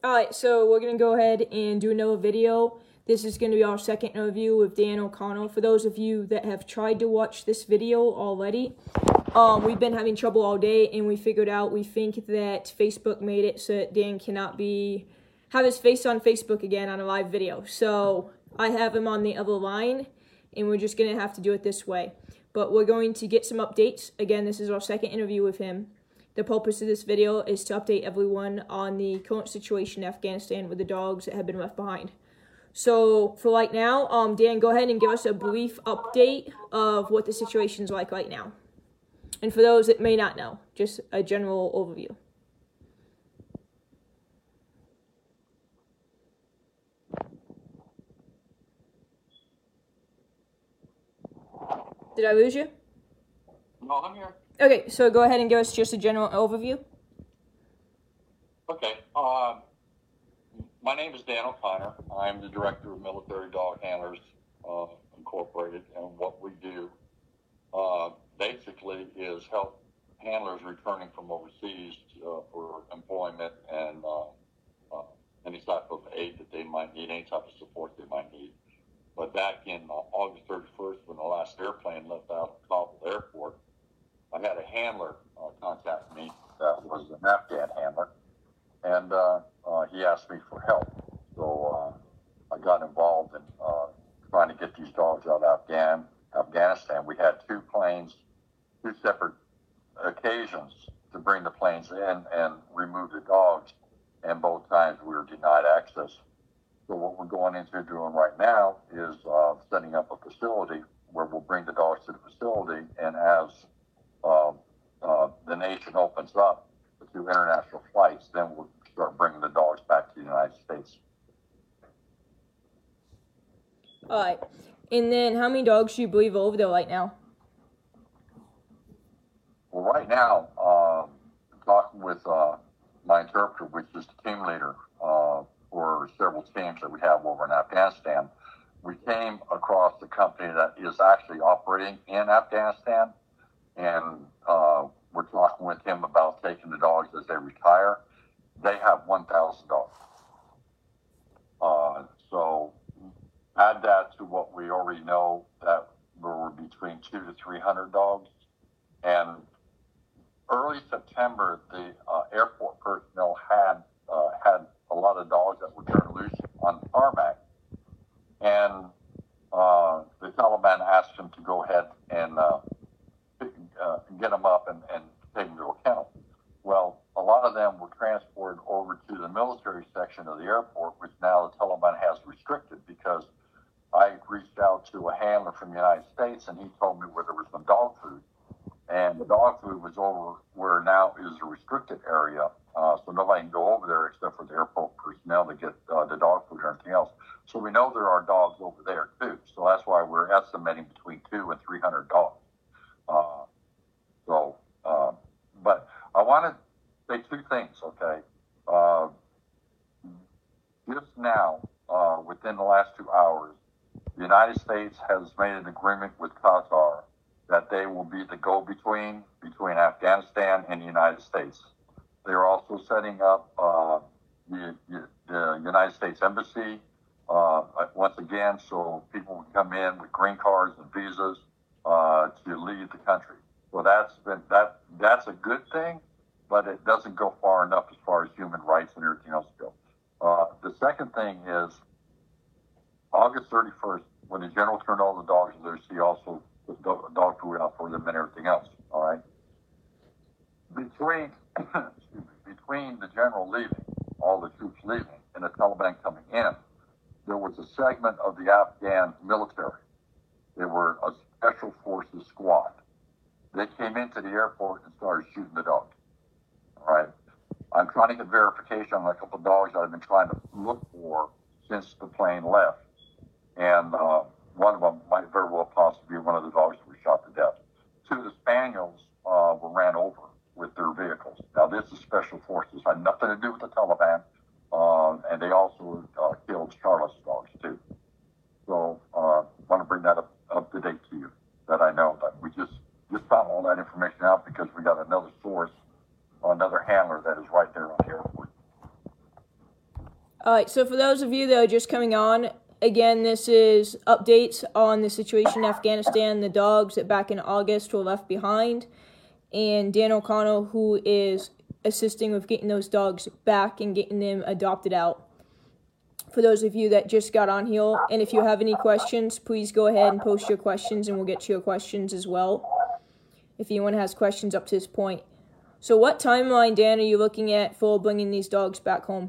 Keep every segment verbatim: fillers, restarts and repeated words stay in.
Alright, so we're going to go ahead and do another video. This is going to be our second interview with Dan O'Connell. For those of you that have tried to watch this video already, um, we've been having trouble all day, and we figured out we think that Facebook made it so that Dan cannot be have his face on Facebook again on a live video. So I have him on the other line, and we're just going to have to do it this way. But we're going to get some updates. Again, this is our second interview with him. The purpose of this video is to update everyone on the current situation in Afghanistan with the dogs that have been left behind. So for right now, um, Dan, go ahead and give us a brief update of what the situation's like right now. And for those that may not know, just a general overview. Did I lose you? No, I'm here. Okay, so go ahead and give us just a general overview. Okay. Um, my name is Dan O'Connor. I'm the director of Military Dog Handlers uh, Incorporated, and what we do uh, basically is help handlers returning from overseas uh, for employment and uh, uh, any type of aid that they might need, any type of support they might need. But back in uh, August thirty-first, when the last airplane left out of Kabul Airport, I had a handler uh, contact me that was an Afghan handler, and uh, uh, he asked me for help. So uh, I got involved in uh, trying to get these dogs out of Afghan, Afghanistan. We had two planes, two separate occasions to bring the planes in and remove the dogs, and both times we were denied access. So what we're going into doing right now is uh, setting up a facility where we'll bring the dogs to the facility, and as uh, uh, the nation opens up to international flights, then we'll start bringing the dogs back to the United States. All right. And then how many dogs do you believe are over there right now? Well, right now, uh, talking with uh, my interpreter, which is the team leader uh, for several teams that we have over in Afghanistan, we came across the company that is actually operating in Afghanistan, and uh, we're talking with him about taking the dogs as they retire. They have one thousand dogs. Uh, so add that to what we already know, that there were between two to three hundred dogs. And early September, the uh, airport personnel had uh, had a lot of dogs that were turned loose on the tarmac. And uh, the Taliban asked them to go ahead and uh, uh, get them up and, and take them to account. Well, a lot of them were transported over to the military section of the airport, which now the Taliban has restricted, because I reached out to a handler from the United States, and he told me where there was some dog food. And the dog food was over where now is a restricted area, uh, so nobody can go over there except for the airport personnel to get uh, the dog food or anything else. So we know there are dogs over there too. So that's why we're estimating between two and three hundred dogs. Uh, so, uh, but I want to say two things, okay? Uh, just now, uh, within the last two hours, the United States has made an agreement with Qatar that they will be the go-between between Afghanistan and the United States. They're also setting up uh, the, the United States Embassy uh, once again, so people can come in with green cards and visas uh, to leave the country. So that's been that that's a good thing, but it doesn't go far enough as far as human rights and everything else go. Uh, the second thing is August thirty-first, when the general turned all the dogs loose, he also put dog food out for them and everything else. All right. Between between the general leaving, all the troops leaving, and the Taliban coming in, there was a segment of the Afghan military. They were a special forces squad. They came into the airport and started shooting the dogs. All right. I'm trying to get verification on a couple of dogs that I've been trying to look for since the plane left. And uh, one of them might very well possibly be one of the dogs that were shot to death. Two of the spaniels uh, were ran over with their vehicles. Now, this is special forces. Had nothing to do with the Taliban. Uh, and they also uh, killed Charlotte's dogs, too. So I uh, want to bring that up, up to date to you, that I know that we just, just found all that information out because we got another source, another handler that is right there on the airport. All right, so for those of you that are just coming on, again, this is updates on the situation in Afghanistan, the dogs that back in August were left behind, and Dan O'Connell, who is assisting with getting those dogs back and getting them adopted out. For those of you that just got on here, and if you have any questions, please go ahead and post your questions, and we'll get to your questions as well, if anyone has questions up to this point. So what timeline, Dan, are you looking at for bringing these dogs back home?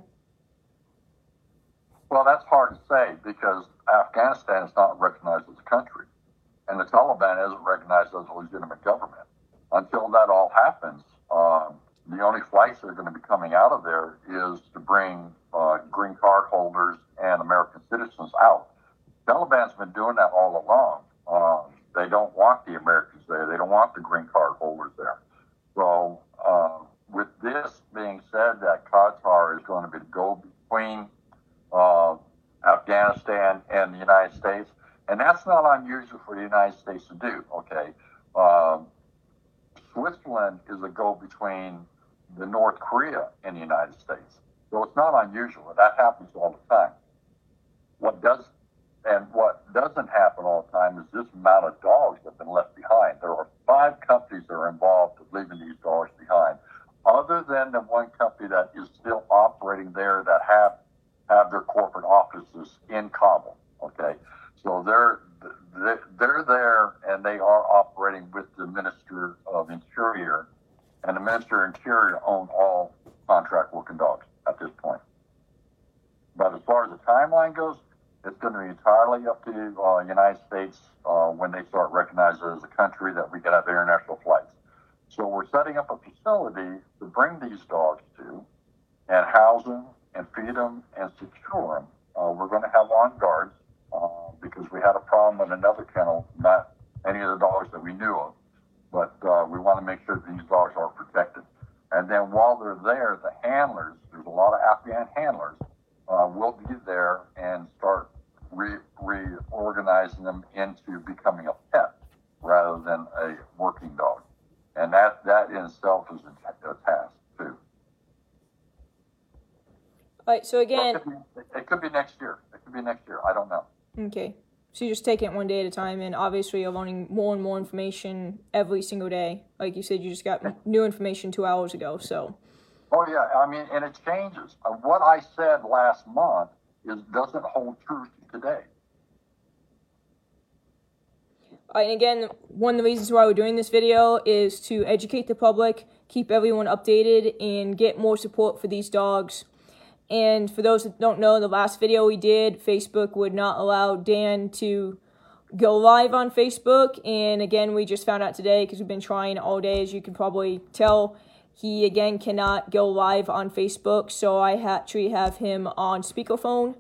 Well, that's hard to say because Afghanistan is not recognized as a country, and the Taliban isn't recognized as a legitimate government. Until that all happens, um, the only flights that are going to be coming out of there is to bring uh, green card holders and American citizens out. Taliban's been doing that all along. Um, they don't want the Americans there. They don't want the green card holders there. So uh, with this being said, that Qatar is going to be the go between Uh, Afghanistan and the United States, and that's not unusual for the United States to do. Okay, um, Switzerland is a go-between the North Korea and the United States, so it's not unusual. That happens all the time. What does and what doesn't happen all the time is this amount of dogs that have been left behind. There are five companies that are involved in leaving these dogs behind, other than the one company that is still operating there that have have their corporate offices in Kabul. Okay, so they're they're there and they are operating with the Minister of Interior, and the Minister of Interior own all contract working dogs at this point. But as far as the timeline goes, it's going to be entirely up to the uh, United States uh, when they start recognizing it as a country that we can have international flights. So we're setting up a facility to bring these dogs to and house them and feed them and secure them. Uh, we're going to have on guards uh, because we had a problem with another kennel, not any of the dogs that we knew of, but uh, we want to make sure that these dogs are protected. And then while they're there, the handlers, there's a lot of Afghan handlers, uh, will be there and start re- reorganizing them into becoming a pet rather than a working dog. And that, that in itself is a, a task, too. All right, so again... It could, be, it could be next year. It could be next year. I don't know. Okay. So you're just taking it one day at a time, and obviously you're learning more and more information every single day. Like you said, you just got new information two hours ago, so... Oh, yeah. I mean, and it changes. Uh, what I said last month is doesn't hold true today. All right, and again, one of the reasons why we're doing this video is to educate the public, keep everyone updated, and get more support for these dogs. And for those that don't know, the last video we did, Facebook would not allow Dan to go live on Facebook. And again, we just found out today, because we've been trying all day, as you can probably tell, he again cannot go live on Facebook. So I actually have him on speakerphone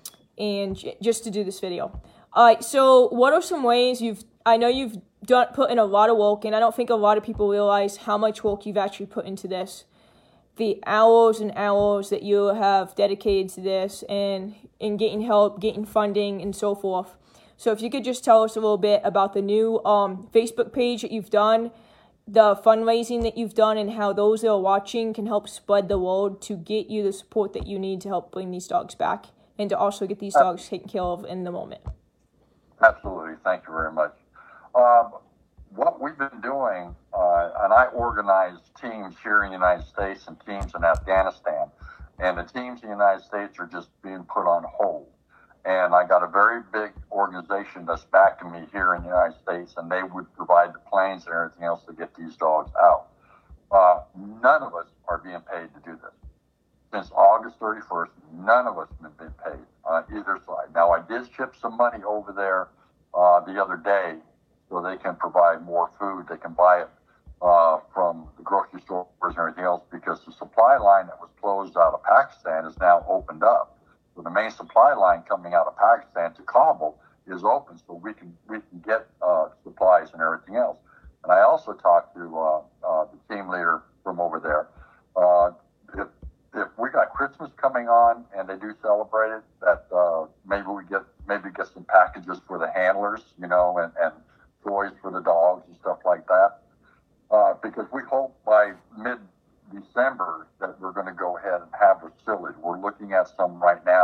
and j- just to do this video. All right, so what are some ways you've, I know you've done put in a lot of work, and I don't think a lot of people realize how much work you've actually put into this. The hours and hours that you have dedicated to this and in getting help, getting funding, and so forth. So if you could just tell us a little bit about the new um, Facebook page that you've done, the fundraising that you've done, and how those that are watching can help spread the word to get you the support that you need to help bring these dogs back and to also get these dogs taken care of in the moment. Absolutely. Thank you very much. Um, what we've been doing, uh, and I organize teams here in the United States and teams in Afghanistan, and the teams in the United States are just being put on hold. And I got a very big organization that's backing me here in the United States, and they would provide the planes and everything else to get these dogs out. Uh, none of us are being paid to do this. Since August thirty-first, none of us have been paid on either side. Now, I did ship some money over there uh, the other day so they can provide more food. They can buy it uh, from the grocery stores and everything else, because the supply line that was closed out of Pakistan is now opened up. So the main supply line coming out of Pakistan to Kabul is open, so we can we can get uh, supplies and everything else. And I also talked to uh, uh, the team leader from over there. Uh, if if we got Christmas coming on and they do celebrate it, that uh, maybe we get maybe get some packages for the handlers, you know, and, and toys for the dogs and stuff like that. Uh, because we hope by mid-December that we're going to go ahead and have a facility. We're looking at some right now.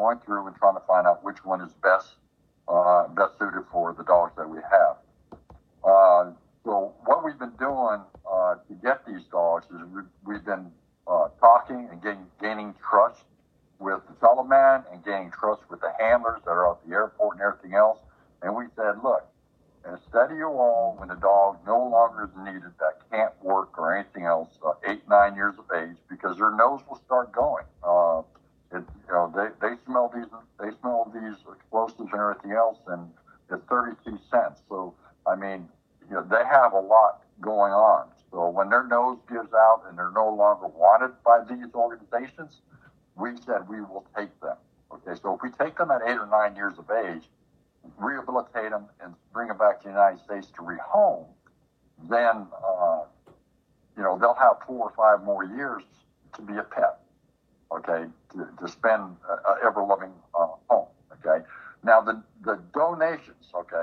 going through and trying to find out which one is best, uh, best suited for the dogs that we have. Uh, so what we've been doing uh, to get these dogs is we've, we've been uh, talking and getting, gaining trust with the fellow man and gaining trust with the handlers that are at the airport and everything else. And we said, look, instead of you all, when the dog no longer is needed, that can't work or anything else, uh, eight, nine years of age, because their nose will start going. Uh, it, you know, they, they smell these, they smell these explosives and everything else, and it's thirty-two cents. So, I mean, you know, they have a lot going on. So when their nose gives out and they're no longer wanted by these organizations, we said we will take them. Okay, so if we take them at eight or nine years of age, rehabilitate them and bring them back to the United States to rehome, then, uh, you know, they'll have four or five more years to be a pet, okay, to, to spend a, a ever-loving uh, home, okay. Now, the, the donations, okay,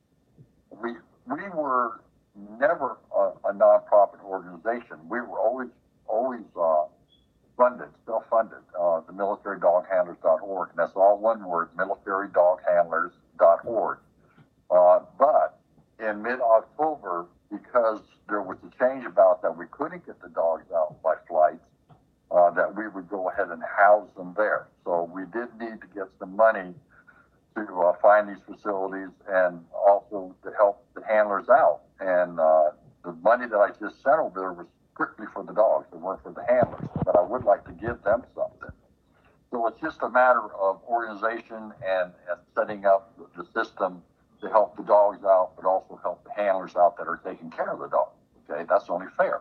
we, we were never a, a nonprofit organization. We were always, always uh, funded, still funded, uh, the military dog handlers dot org, and that's all one word, military dog handlers dot org. Uh, but in mid-October, because there was a change about that we couldn't get the dogs out by flights, uh, that we would go ahead and house them there. So we did need to get some money to uh, find these facilities and also to help the handlers out. And uh, the money that I just sent over there was strictly for the dogs. It weren't for the handlers, but I would like to give them something. So it's just a matter of organization and, and setting up the system to help the dogs out, but also help the handlers out that are taking care of the dog. Okay, that's only fair.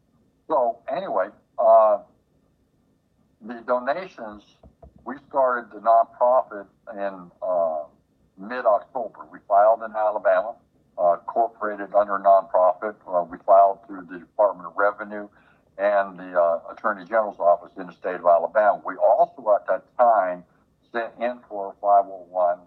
So anyway, uh, the donations, we started the nonprofit in uh, mid-October. We filed in Alabama, uh, incorporated under a nonprofit. Uh, we filed through the Department of Revenue and the uh, Attorney General's office in the state of Alabama. We also at that time sent in for a five oh one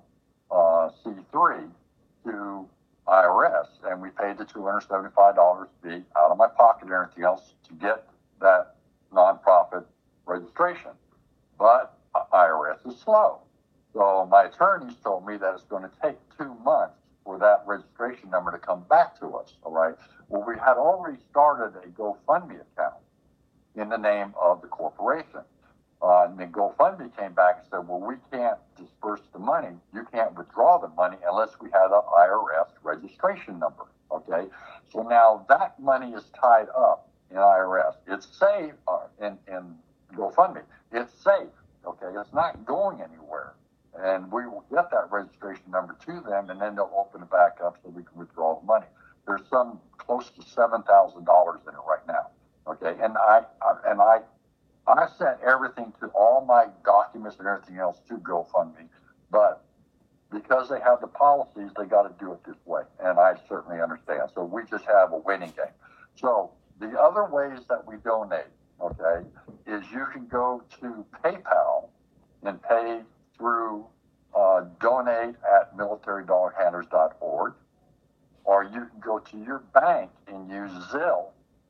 c three to I R S, and we paid the two hundred seventy-five dollars fee out of my pocket and everything else to get that nonprofit registration. But I R S is slow. So my attorneys told me that it's going to take two months for that registration number to come back to us, all right? Well, we had already started a GoFundMe account in the name of the corporation. Uh, and then GoFundMe came back and said, well, we can't disperse the money. You can't withdraw the money unless we have an I R S registration number, okay? So now that money is tied up in I R S. It's safe uh, in, in GoFundMe. It's safe, okay? It's not going anywhere. And we will get that registration number to them, and then they'll open it back up so we can withdraw the money. There's some close to seven thousand dollars in it right now, okay? And I, I and I, I sent everything to all my documents and everything else to GoFundMe, but because they have the policies, they got to do it this way, and I certainly understand. So we just have a waiting game. So the other ways that we donate, okay, is you can go to PayPal and pay through uh, donate at military dog handlers dot org, or you can go to your bank and use Zelle,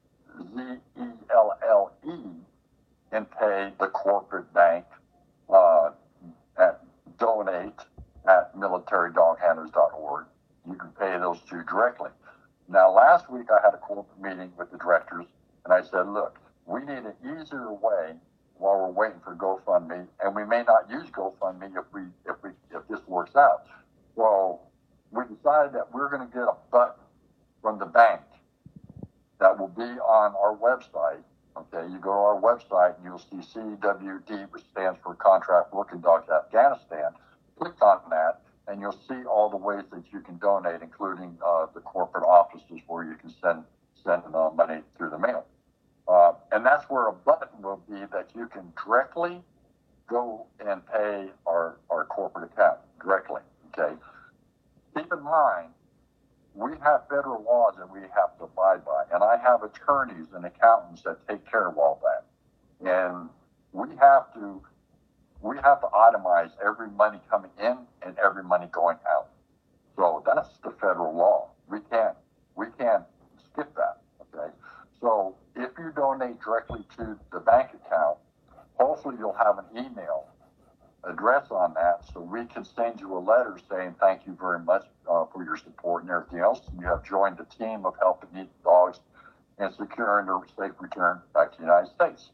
Z E L L E, and pay the corporate bank uh, at donate at military dog handlers dot org. You can pay those two directly. Now, last week I had a corporate meeting with the directors, and I said, look, we need an easier way while we're waiting for GoFundMe, and we may not use GoFundMe if we if we if this works out. So we decided that we're going to get a button from the bank that will be on our website. Okay, you go to our website and you'll see C W D, which stands for Contract Working Dogs Afghanistan. Click on that, and you'll see all the ways that you can donate, including uh, the corporate offices where you can send send uh, money through the mail. Uh, and that's where a button will be that you can directly go and pay our, our corporate account directly, okay? Keep in mind, we have federal laws that we have to abide by, and I have attorneys and accountants that take care of all that. And we have to, we have to itemize every money coming in and every money going out. So that's the federal law. We can't, we can't skip that, okay? So if you donate directly to the bank account, hopefully you'll have an email address address on that, so we can send you a letter saying thank you very much uh, for your support and everything else. You have joined the team of helping these dogs and securing their safe return back to the United States.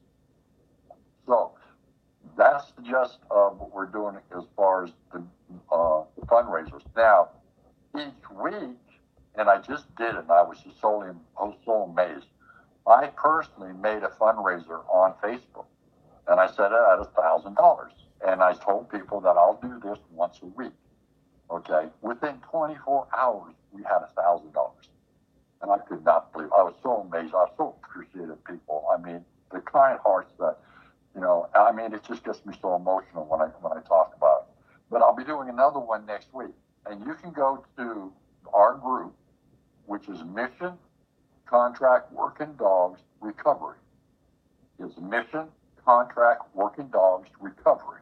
So that's just uh, what we're doing as far as the, uh, the fundraisers. Now, each week, and I just did it, and I was just so, I was so amazed. I personally made a fundraiser on Facebook, and I set it at a thousand dollars. And I told people that I'll do this once a week. Okay, within twenty-four hours, we had a thousand dollars, and I could not believe. I was so amazed. I was so appreciative people. I mean, the kind hearts that, you know. I mean, it just gets me so emotional when I when I talk about it. But I'll be doing another one next week, and you can go to our group, which is Mission Contract Working Dogs Recovery. It's Mission Contract Working Dogs Recovery.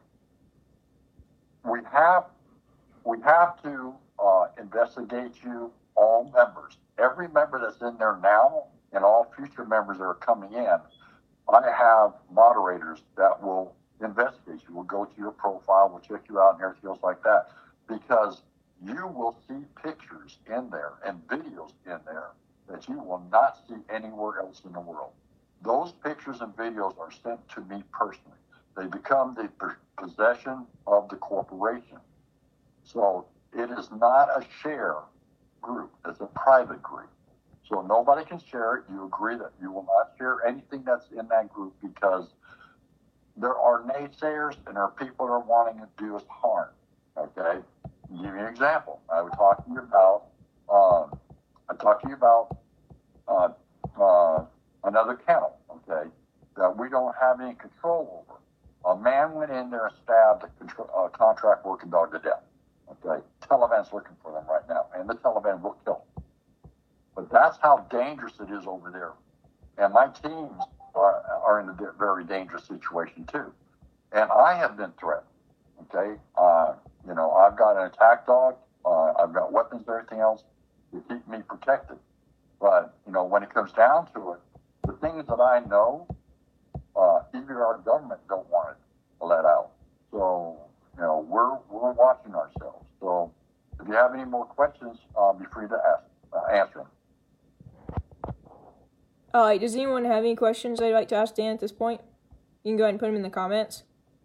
We have we have to uh, investigate you, all members. Every member that's in there now and all future members that are coming in, I have moderators that will investigate you. We'll go to your profile, we'll check you out and everything else like that. Because you will see pictures in there and videos in there that you will not see anywhere else in the world. Those pictures and videos are sent to me personally. They become the possession of the corporation. So it is not a share group. It's a private group. So nobody can share it. You agree that you will not share anything that's in that group because there are naysayers and there are people that are wanting to do us harm. Okay? I'll give you an example. I was talking about, um, I talked to you about uh, uh, another kennel, okay, that we don't have any control over. A man went in there and stabbed a control, uh, contract working dog to death. Okay, Taliban's looking for them right now, and the Taliban will kill them. But that's how dangerous it is over there. And my teams are, are in a very dangerous situation too. And I have been threatened. Okay, uh, you know, I've got an attack dog. Uh, I've got weapons and everything else to keep me protected. But you know, when it comes down to it, the things that I know, uh, even our government don't want it let out. So, you know, we're we're watching ourselves. So, if you have any more questions, uh, be free to ask, uh, answer them. All right. Does anyone have any questions they'd like to ask Dan at this point? You can go ahead and put them in the comments.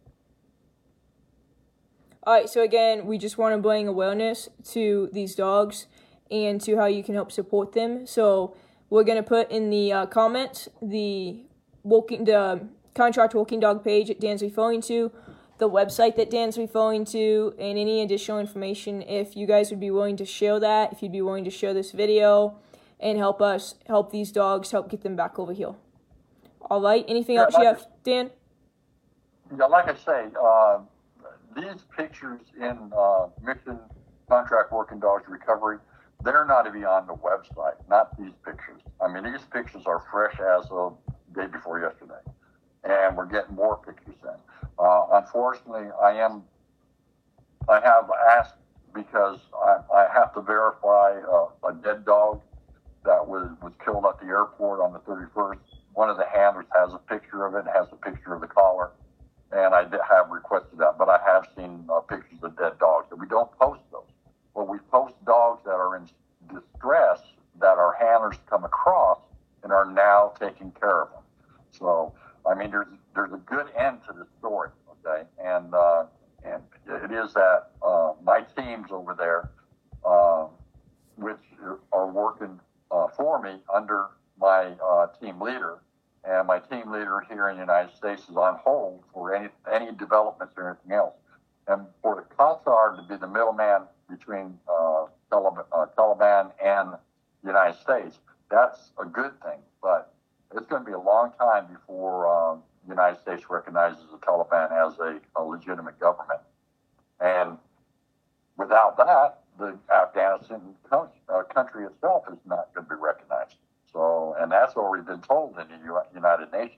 All right. So again, we just want to bring awareness to these dogs and to how you can help support them. So we're gonna put in the uh, comments the walking the contract walking dog page that Dan's referring to, the website that Dan's referring to, and any additional information if you guys would be willing to share that, if you'd be willing to share this video and help us help these dogs, help get them back over here. All right. Anything Yeah, else like you have, Dan? Yeah, like I say, uh, these pictures in uh, Mission Contract Working Dogs Recovery, they're not to be on the website, not these pictures. I mean, these pictures are fresh as of the day before yesterday, and we're getting more pictures in. Uh, unfortunately, I am, I have asked because I, I have to verify uh, a dead dog that was, was killed at the airport on the thirty-first. One of the handlers has a picture of it, has a picture of the collar, and I did have requested that, but I have seen uh, pictures of dead dogs, and we don't post those. Well, we post dogs that are in distress that our handlers come across and are now taking care of them. So, I mean, there's there's a good end to this story, okay? And uh, and it is that uh, my teams over there, uh, which are working uh, for me under my uh, team leader, and my team leader here in the United States is on hold for any any developments or anything else. And for the Qatar to be the middleman between uh, Taliban, uh, Taliban and the United States, that's a good thing. But it's going to be a long time before uh, the United States recognizes the Taliban as a, a legitimate government. And without that, the Afghanistan country, uh, country itself is not going to be recognized. So, and that's already been told in the U- United Nations.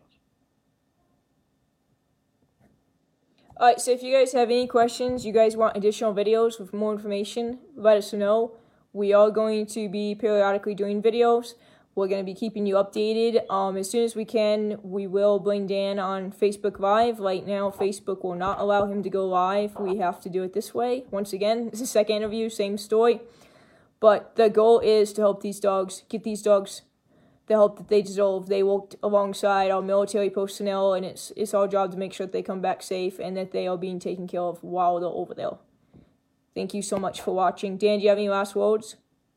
All right, so if you guys have any questions, you guys want additional videos with more information, let us know. We are going to be periodically doing videos. We're we're going to be keeping you updated. Um, as soon as we can, we will bring Dan on Facebook Live. Right now, Facebook will not allow him to go live. We have to do it this way. Once again, it's the second interview, same story. But the goal is to help these dogs, get these dogs the help that they deserve. They worked alongside our military personnel, and it's it's our job to make sure that they come back safe and that they are being taken care of while they're over there. Thank you so much for watching. Dan, do you have any last words?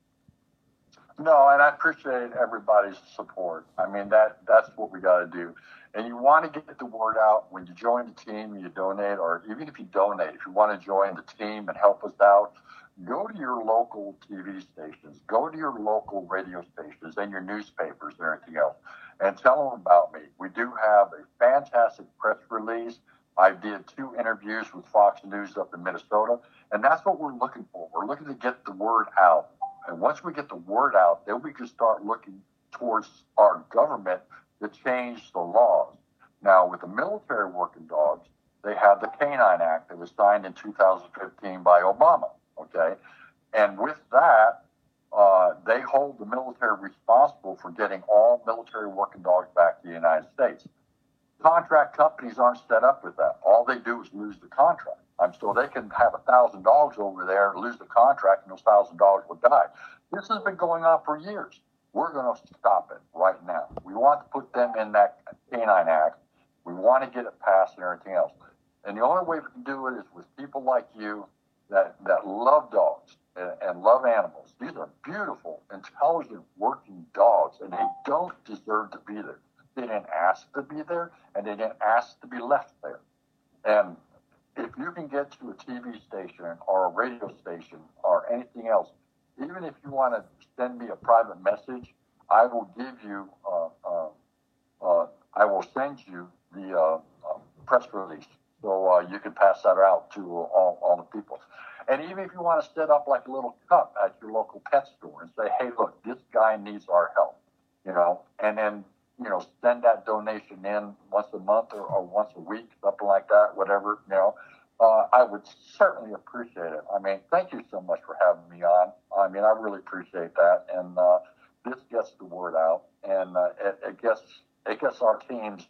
No, and I appreciate everybody's support. I mean, that that's what we got to do. And you want to get the word out when you join the team, you donate, or even if you donate, if you want to join the team and help us out, go to your local T V stations, go to your local radio stations and your newspapers and everything else, and tell them about me. We do have a fantastic press release. I did two interviews with Fox News up in Minnesota, and that's what we're looking for. We're looking to get the word out. And once we get the word out, then we can start looking towards our government to change the laws. Now, with the military working dogs, they have the Canine Act that was signed in two thousand fifteen by Obama, okay? And with that, uh, they hold the military responsible for getting all military working dogs back to the United States. Contract companies aren't set up with that. All they do is lose the contract. I'm so they can have a thousand dogs over there, lose the contract, and those thousand dogs will die. This has been going on for years. We're going to stop it right now. We want to put them in that Canine Act. We want to get it passed and everything else. And the only way we can do it is with people like you that, that love dogs and, and love animals. These are beautiful, intelligent, working dogs, and they don't deserve to be there. They didn't ask to be there, and they didn't ask to be left there. And if you can get to a T V station or a radio station or anything else, even if you want to send me a private message, I will give you, uh, uh, uh, I will send you the uh, uh, press release so uh, you can pass that out to all, all the people. And even if you want to set up like a little cup at your local pet store and say, hey, look, this guy needs our help, you know, and then, you know, send that donation in once a month or, or once a week, something like that, whatever, you know, uh, I would certainly appreciate it. I mean, thank you so much for having me on. I mean, I really appreciate that. And uh, this gets the word out, and uh, it, it gets it gets our teams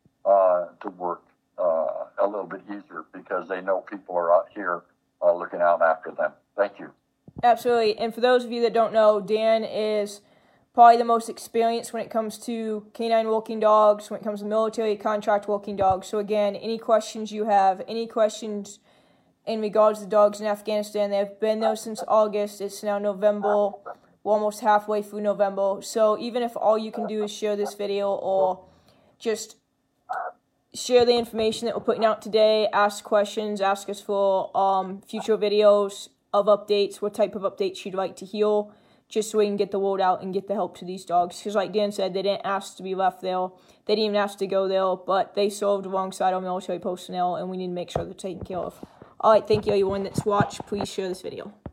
uh, to work uh, a little bit easier because they know people are out here uh, looking out after them. Thank you. Absolutely. And for those of you that don't know, Dan is probably the most experienced when it comes to canine walking dogs, when it comes to military contract walking dogs. So again, any questions you have, any questions in regards to dogs in Afghanistan, they've been there since August. It's now November. We're almost halfway through November. So even if all you can do is share this video or just share the information that we're putting out today, ask questions, ask us for um, future videos of updates, what type of updates you'd like to hear, just so we can get the word out and get the help to these dogs. Because like Dan said, they didn't ask to be left there. They didn't even ask to go there, but they served alongside our military personnel, and we need to make sure they're taken care of. All right, thank you, everyone that's watched. Please share this video.